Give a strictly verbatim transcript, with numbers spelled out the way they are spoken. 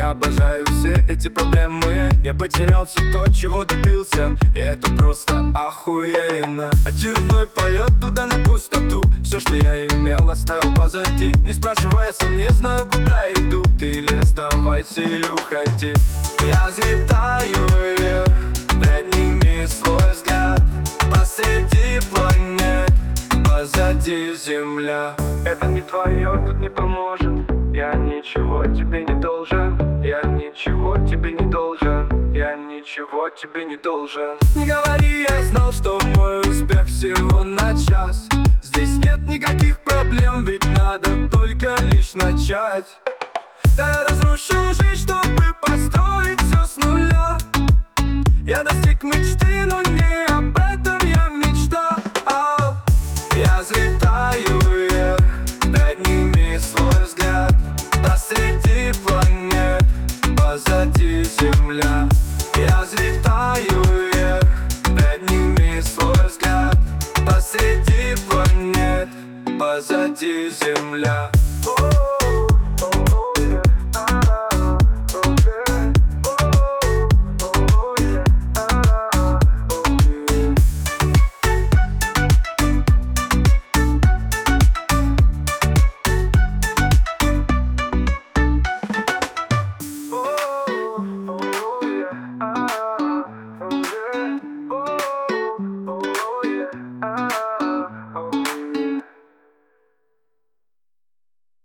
Я обожаю все эти проблемы. Я потерялся, то, чего добился, и это просто охуенно. Очередной полет туда на пустоту. Все, что я имел, оставил позади. Не спрашивая, сам не знаю, куда иду. Ты или оставайся, или уходи. Я взлетаю вверх, подними свой взгляд. Посреди планет, позади земля. Это не твое, тут не поможет. Я ничего тебе не должен. Я ничего тебе не должен. Я ничего тебе не должен. Не говори, я знал, что мой успех всего на час. Здесь нет никаких проблем, ведь надо только лишь начать. Да я разрушу жизнь, чтобы построить все с нуля. Я достиг мечты.